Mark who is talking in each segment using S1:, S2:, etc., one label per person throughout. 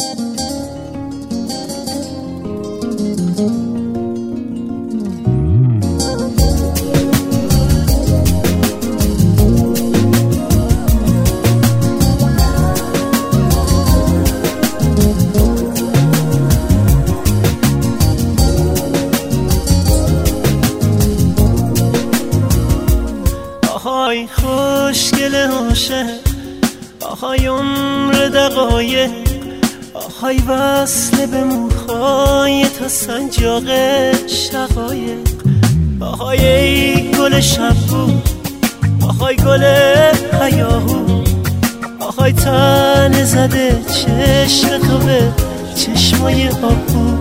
S1: آهای خوشگل عاشق، آهای عمر دقایق، آهای وصل به موهای تا سنجاق شقایق، آهای ای گل شبو، آهای گل هیاهو، آهای تن زده چشم تو به چشمای آبو.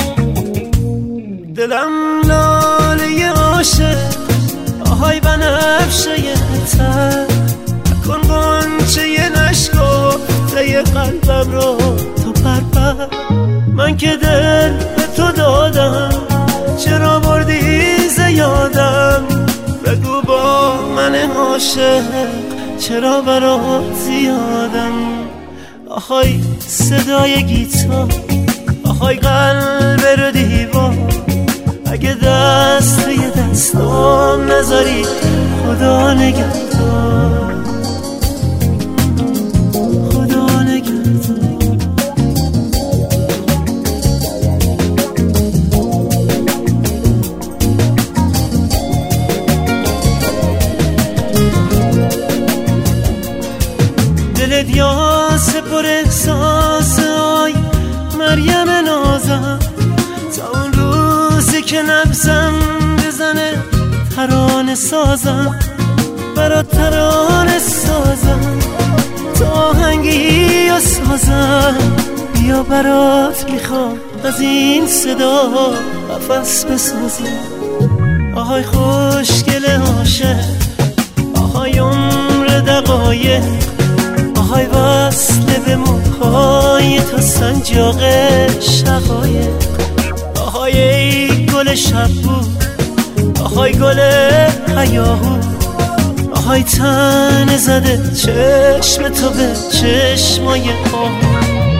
S1: دلم لاله عاشق، آهای بنفشه تر، نکن غنچه نشکفته قلبم رو تو پرپر. من که دل به تو دادم، چرا بردی زیادم؟ بگو با من عاشق چرا برات زیادم؟ آهای صدای گیتار، آهای قلب رو دیوار، اگه دست توی دستام نذاری خدا نگهدار، خدا نگهدار. دلت یاس پر احساس، آی مریم نازم، تا اون روزی که نبزم بزنه ترانه سازم، برات ترانه سازم، تا آهنگی و سازم. بیا برات میخوام از این صدا قفس بسازم. آهای خوشگل عاشق، آهای عمر دقایق، آهای وصل به موهای تا سنجاق شقایق، آهای ای گل شبو، آهای گل هیاهو، آهای تن زده چشم تو به چشمای آهو.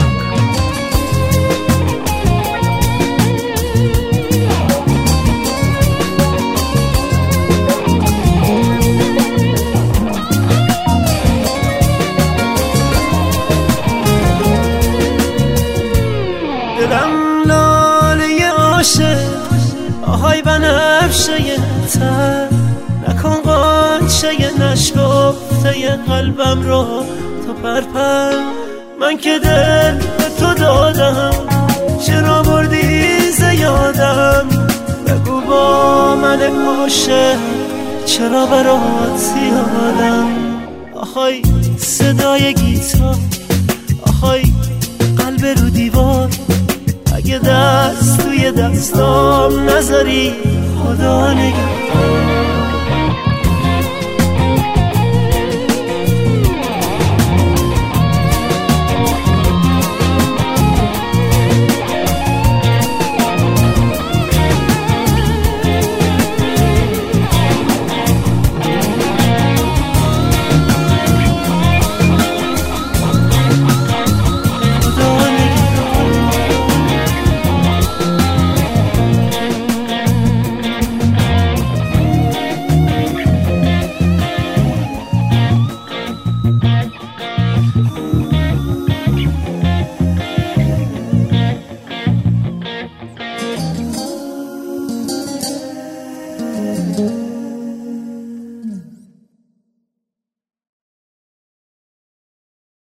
S1: دلم لاله عاشق، آهای بنفشه تر، نکن غنچه نشکفته قلبم رو تو پرپر. من که دل به تو دادم، چرا بردی زیادم؟ بگو با من عاشق چرا برات زیادم؟ آهای صدای گیتار، آهای قلب رو دیوار، اگه دست توی دستام نذاری خدا نگهدار.